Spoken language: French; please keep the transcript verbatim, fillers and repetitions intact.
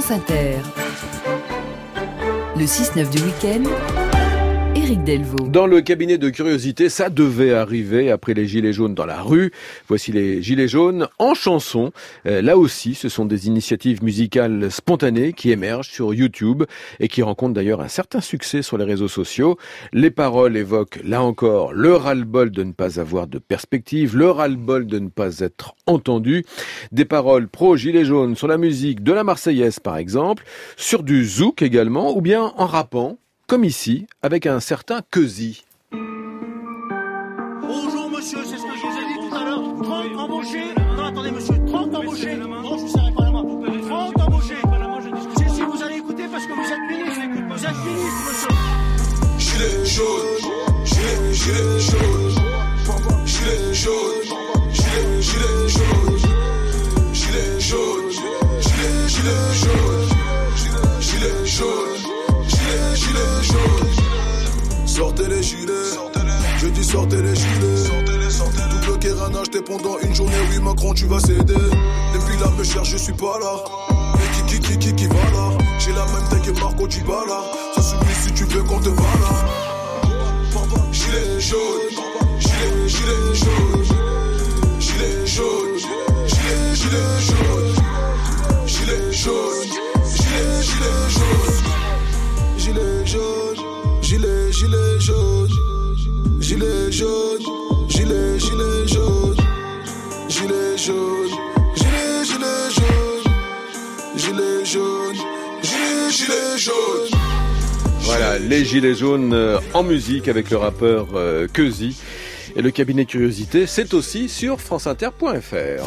France Inter. Le six neuf du week-end, Éric Delvaux. Dans le cabinet de curiosité, ça devait arriver après les gilets jaunes dans la rue. Voici les gilets jaunes en chanson. Euh, là aussi, ce sont des initiatives musicales spontanées qui émergent sur YouTube et qui rencontrent d'ailleurs un certain succès sur les réseaux sociaux. Les paroles évoquent, là encore, le ras-le-bol de ne pas avoir de perspective, le ras-le-bol de ne pas être entendu. Des paroles pro-gilets jaunes sur la musique de la Marseillaise, par exemple, sur du zouk également, ou bien en rappant, comme ici, avec un certain Quezy. Bonjour monsieur, c'est ce que je vous ai dit tout à l'heure. trente embauchés. Non, attendez monsieur, trente embauchés. Non, je ne serrai pas la main. trente embauchés. Si, si, vous allez écouter parce que vous êtes ministre. Vous êtes ministre, monsieur. Gilet jaune, gilet, gilet jaune. Gilet jaune, gilet, gilet jaune. Gilet jaune, gilet, gilet jaune. Gilet jaune. Gilet, gilet jaune. Sortez les gilets, je dis sortez les gilets. Double kéranage, t'es pendant une journée, oui Macron tu vas céder. Depuis là me cherche, je suis pas là. Mais qui qui qui qui qui va là? J'ai la même taille que Marco Dybala. Ça soumis si tu veux qu'on te va là. Gilet jaune, gilet, gilet jaune. Gilet jaune, gilet, gilet jaune. Gilet jaune, gilet, gilet jaune. Gilet jaune, gilet, gilet jaune. Gilet jaune, gilet, gilet jaune. Gilet jaune, gilet, gilet jaune. Gilet jaune, gilet, gilet jaune. Voilà, les gilets jaunes euh, en musique avec le rappeur euh, Quezy. Et le cabinet curiosité, c'est aussi sur franceinter point fr.